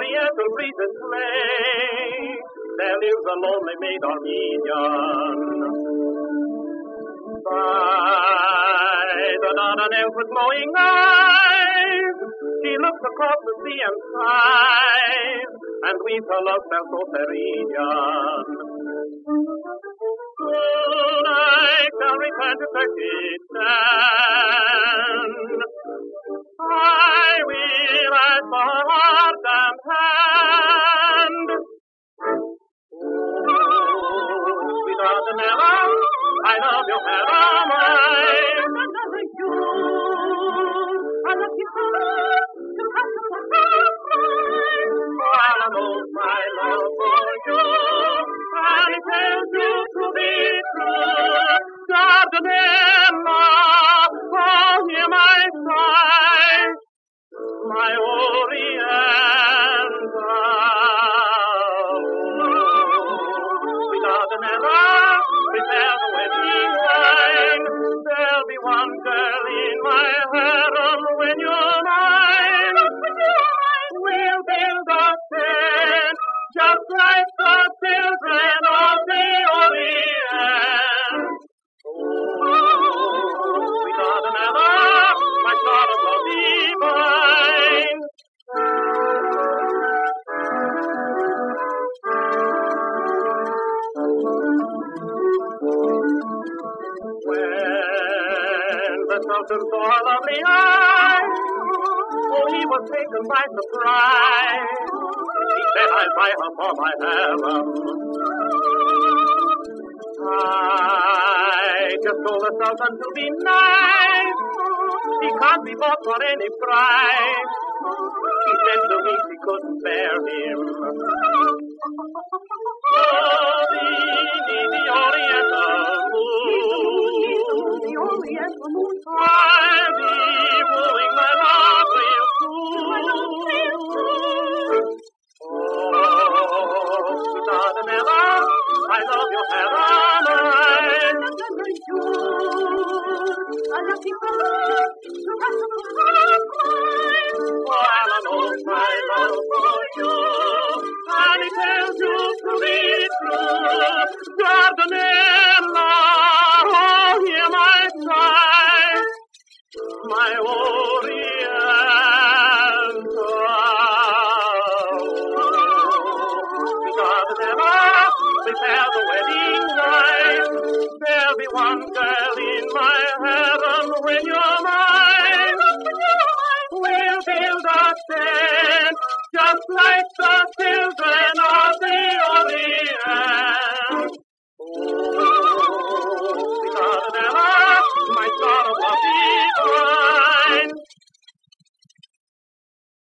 oriental breezes play, there lives a lonely maid Armenian. By the Dardanelles with glowing eyes, she looks across the sea and sighs, and weeps her love spell so serenian. Soon I shall return to Turkestan. I will ask for heart and hand. Sweet Dardanelles, I love your Hera mine. I love you so to have the while I know my love for you, and it tells you to be true. Dardanelles, oh, hear my sigh, my Oriental. Sweet Dardanelles, prepare the wedding wine. There'll be one girl in my harem when you're mine. We'll build a tent just like the children of the Orient. Sweet Dardanelles, my sorrow will be mine. When the Sultan saw her lovely eyes, oh, he was taken by surprise. He said, I'll buy her for my harem. I just told the Sultan to be nice. She can't be bought for any price. She said to me she couldn't bear him. So the Oriental moon, I'll be wooing my love real soon. Oh, Dardanelles, I love your Hera mine. I love you so while I know my love for you, and it tells you to be true. Dardanelles, oh, hear my sigh, my Oriental. Dardanelles, prepare the wedding wine. There'll be one girl in my harem when you're